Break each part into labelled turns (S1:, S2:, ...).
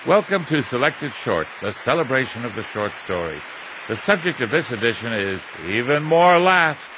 S1: Welcome to Selected Shorts, a celebration of the short story. The subject of this edition is even more laughs.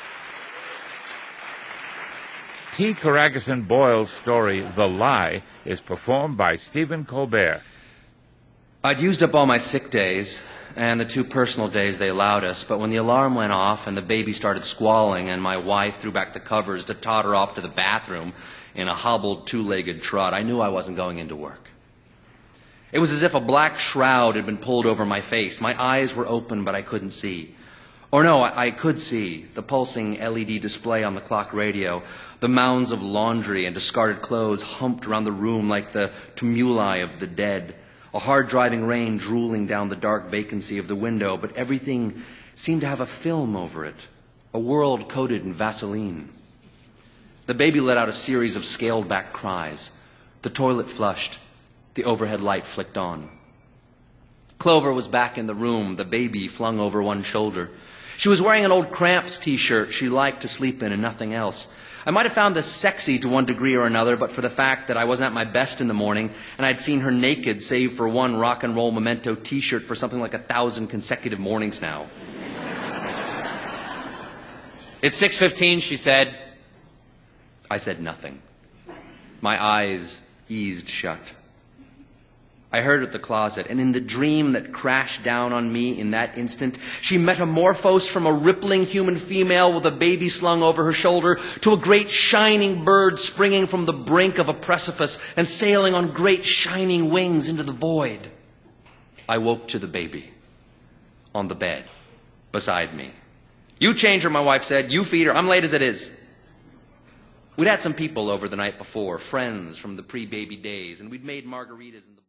S1: T. Karageson Boyle's story, The Lie, is performed by Stephen Colbert.
S2: I'd used up all my sick days and the 2 personal days they allowed us, but when the alarm went off and the baby started squalling and my wife threw back the covers to totter off to the bathroom in a hobbled 2-legged trot, I knew I wasn't going into work. It was as if a black shroud had been pulled over my face. My eyes were open, but I couldn't see. Or no, I could see the pulsing LED display on the clock radio, the mounds of laundry and discarded clothes humped around the room like the tumuli of the dead, a hard driving rain drooling down the dark vacancy of the window, but everything seemed to have a film over it, a world coated in Vaseline. The baby let out a series of scaled-back cries. The toilet flushed. The overhead light flicked on. Clover was back in the room, the baby flung over one shoulder. She was wearing an old Cramps t-shirt she liked to sleep in and nothing else. I might have found this sexy to one degree or another, but for the fact that I wasn't at my best in the morning and I'd seen her naked save for one rock and roll memento t-shirt for something like 1,000 consecutive mornings now. It's 6:15, she said. I said nothing. My eyes eased shut. I heard her at the closet, and in the dream that crashed down on me in that instant, she metamorphosed from a rippling human female with a baby slung over her shoulder to a great shining bird springing from the brink of a precipice and sailing on great shining wings into the void. I woke to the baby on the bed beside me. You change her, my wife said. You feed her. I'm late as it is. We'd had some people over the night before, friends from the pre-baby days, and we'd made margaritas in the